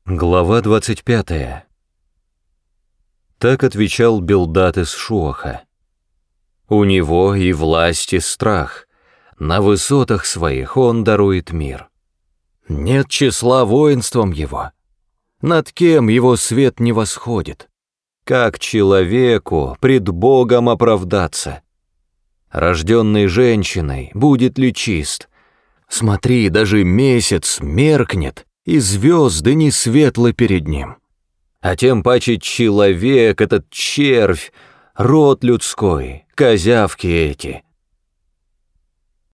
Глава 25. Так отвечал Билдад из Шуаха. У него и власть, и страх. На высотах своих он дарует мир. Нет числа воинством его. Над кем его свет не восходит? Как человеку пред Богом оправдаться? Рожденный женщиной будет ли чист? Смотри, даже месяц меркнет, и звезды не светлы перед ним. А тем паче человек, этот червь, род людской, козявки эти.